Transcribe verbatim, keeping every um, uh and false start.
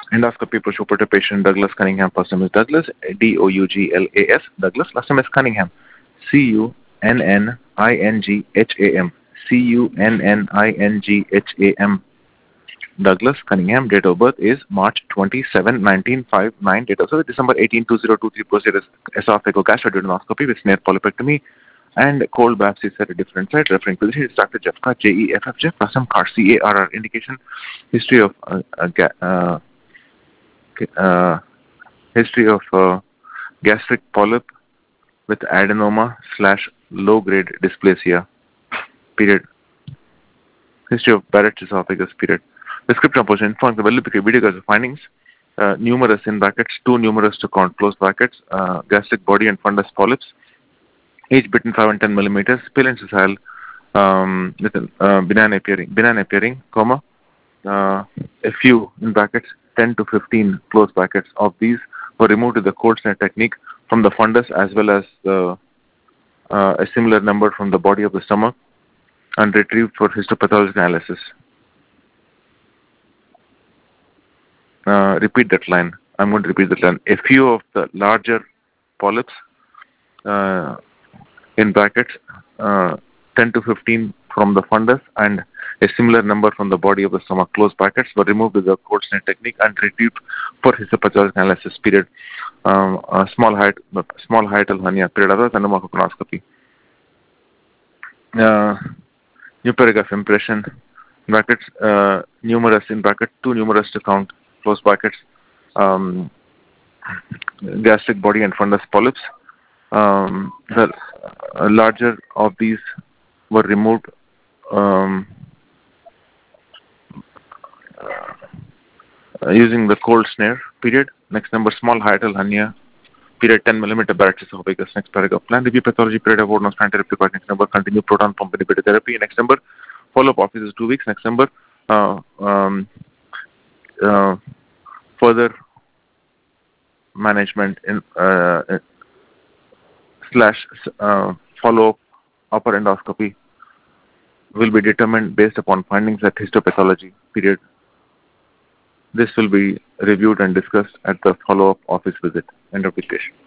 Endoscopy Pushopata patient Douglas Cunningham. First name is Douglas, D O U G L A S, Douglas. Last name is Cunningham, C U N N I N G H A M, C U N N I N G H A M, Douglas Cunningham. Date of birth is March twenty-seventh, nineteen fifty-nine. Date of birth December eighteenth, two thousand twenty-three. Procedure is esophagogastroduodenoscopy with snare polypectomy and cold biopsy at a different site. Referring position is Doctor Jeffka, J E F F, Jeff, last name Car, C A R R. Indication, history of uh, uh, ga- uh, uh, history of uh, gastric polyp with adenoma slash low grade dysplasia. Period. History of Barrett's esophagus. Period. Description of position informs the Vellupic video of findings. Uh, numerous in brackets, too numerous to count, close brackets. Uh, gastric body and fundus polyps. Each between five and ten millimeters. Paleoncysal um, with uh, benign appearing, benign appearing, comma. Uh, a few in brackets, ten to fifteen close brackets of these were removed with the cold snare technique from the fundus as well as the, uh, a similar number from the body of the stomach and retrieved for histopathological analysis. Uh, repeat that line. I'm going to repeat that line. A few of the larger polyps uh, in brackets, uh, ten to fifteen from the fundus and a similar number from the body of the stomach, close brackets, were removed with the cold snare technique and retrieved for histopathological analysis. Period. Um, uh, small height, small hiatal hernia. Period. Other than colonoscopy. Uh, new paragraph impression. Brackets, uh, numerous in bracket, too numerous to count, close brackets. Um, gastric body and fundus polyps. Um, the uh, larger of these were removed um, uh, using the cold snare. Period. Next number, small hiatal hernia. Period. ten millimeter Barrett's esophagus. Next paragraph. Plan review pathology. Period. Award no stand therapy. Next number, continue proton pump inhibitor therapy. Next number, follow-up office is two weeks. Next number, uh, um, uh, further management in uh, slash uh, follow-up upper endoscopy will be determined based upon findings at histopathology. Period. This will be reviewed and discussed at the follow-up office visit. End of dictation.